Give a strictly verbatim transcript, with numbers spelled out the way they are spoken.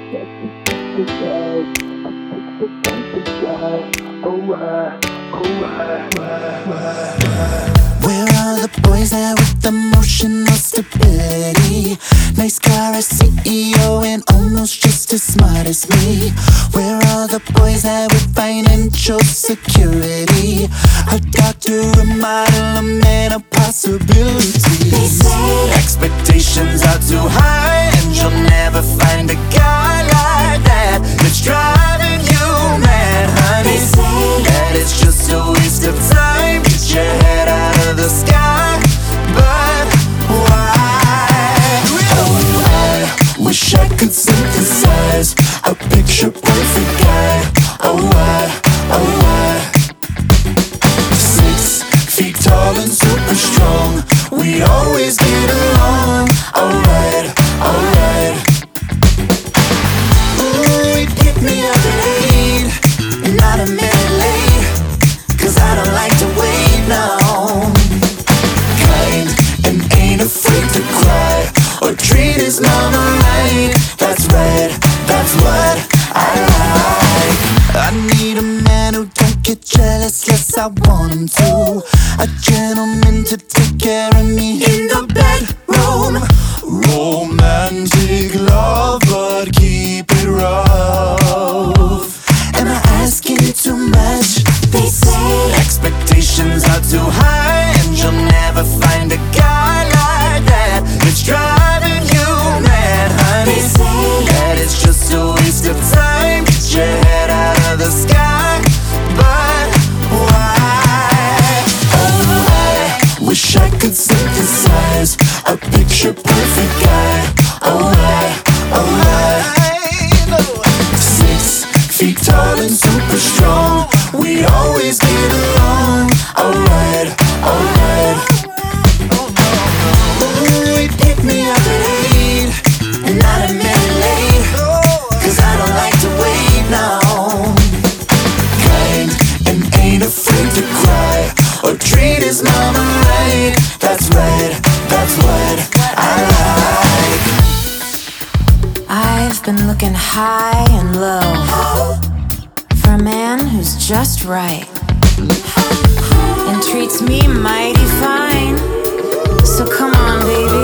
Where are the boys there with emotional stability? Nice car, a C E O, and almost just as smart as me. Where are the boys there with financial security? A doctor, a model, a man of possibilities. They say expectations are too high, and you'll never find a guy like that that's driving you mad, honey. They say that it's just a waste of time. Get your head out of the sky, but why? Oh, I wish I could synthesize a picture perfect guy. Oh, why? Oh, why? Six feet tall and super strong, we always get along. Alright, alright. Ooh, he'd pick me up at eight, not a minute late, cause I don't like to wait, no. Kind and ain't afraid to cry or treat his mama right. That's right, that's what I like. I need a man who don't get jealous, yes I want him to. A gentleman to take care of me in the bedroom. Romantic love, but keep it rough. Am I asking too much? They say expectations are too high, and you'll never find a guy like that that's driving you mad, honey. They say that it's just a waste of time. Get your head out of the sky, but why? Oh, I wish I could synthesize a picture perfect guy. Oh, why? Oh, why? Six feet tall and super strong, we always get along. Alright, alright. Ooh, he'd pick me up at eight, and not a minute late, cause I don't like to wait, no. Kind and ain't afraid to cry or treat his mama right. That's right, that's what I like. I've been looking high and low for a man who's just right and treats me mighty fine. So come on, baby.